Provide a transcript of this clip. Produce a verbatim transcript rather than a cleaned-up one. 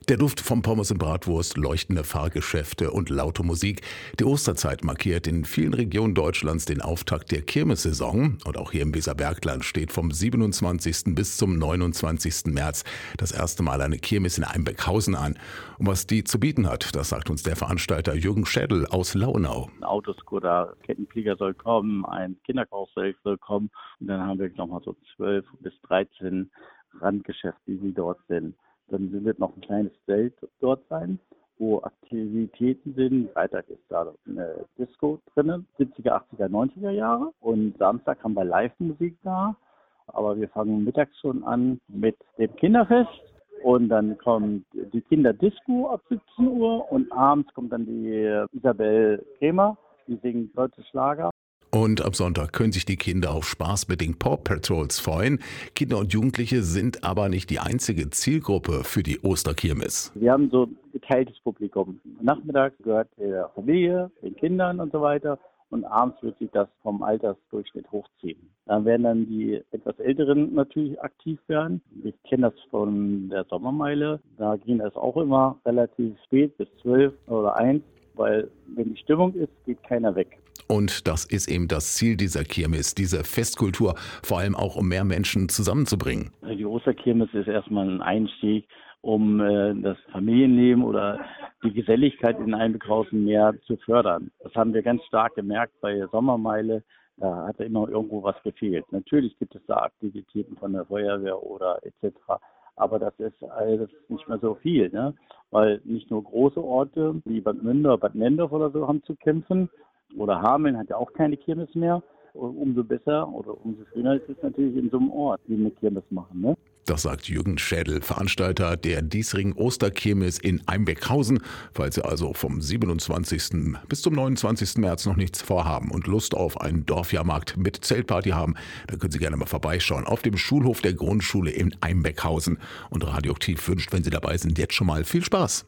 Der Duft von Pommes und Bratwurst, leuchtende Fahrgeschäfte und laute Musik. Die Osterzeit markiert in vielen Regionen Deutschlands den Auftakt der Kirmessaison. Und auch hier im Weserbergland steht vom siebenundzwanzigsten bis zum neunundzwanzigsten März das erste Mal eine Kirmes in Einbeckhausen an. Und was die zu bieten hat, das sagt uns der Veranstalter Jürgen Schädel aus Launau. Ein Autoscooter, Kettenflieger soll kommen, ein Kinderkarussell soll kommen. Und dann haben wir nochmal so zwölf bis dreizehn Randgeschäfte, die dort sind. Dann wird noch ein kleines Zelt dort sein, wo Aktivitäten sind. Freitag ist da eine Disco drinnen, siebziger, achtziger, neunziger Jahre. Und Samstag haben wir Live-Musik da. Aber wir fangen mittags schon an mit dem Kinderfest. Und dann kommt die Kinderdisco ab siebzehn Uhr. Und abends kommt dann die Isabel Kremer, die singt deutsche Schlager. Und ab Sonntag können sich die Kinder auf spaßbedingt Paw Patrols freuen. Kinder und Jugendliche sind aber nicht die einzige Zielgruppe für die Osterkirmes. Wir haben so ein geteiltes Publikum. Nachmittags gehört der Familie, den Kindern und so weiter. Und abends wird sich das vom Altersdurchschnitt hochziehen. Dann werden dann die etwas Älteren natürlich aktiv werden. Ich kenne das von der Sommermeile. Da ging das auch immer relativ spät, bis zwölf oder eins. Weil wenn die Stimmung ist, geht keiner weg. Und das ist eben das Ziel dieser Kirmes, diese Festkultur, vor allem auch um mehr Menschen zusammenzubringen. Die Osterkirmes ist erstmal ein Einstieg, um äh, das Familienleben oder die Geselligkeit in Einbeckhausen mehr zu fördern. Das haben wir ganz stark gemerkt bei der Sommermeile. Da hat immer irgendwo was gefehlt. Natürlich gibt es da Aktivitäten von der Feuerwehr oder et cetera. Aber das ist, das ist nicht mehr so viel, ne? Weil nicht nur große Orte wie Bad Münder, Bad Nendorf oder so haben zu kämpfen. Oder Hameln hat ja auch keine Kirmes mehr. Umso besser oder umso schöner ist es natürlich in so einem Ort, die eine Kirmes machen, ne? Das sagt Jürgen Schädel, Veranstalter der diesjährigen Osterkirmes in Einbeckhausen. Falls Sie also vom siebenundzwanzigsten bis zum neunundzwanzigsten März noch nichts vorhaben und Lust auf einen Dorfjahrmarkt mit Zeltparty haben, dann können Sie gerne mal vorbeischauen auf dem Schulhof der Grundschule in Einbeckhausen. Und Radioaktiv wünscht, wenn Sie dabei sind, jetzt schon mal viel Spaß.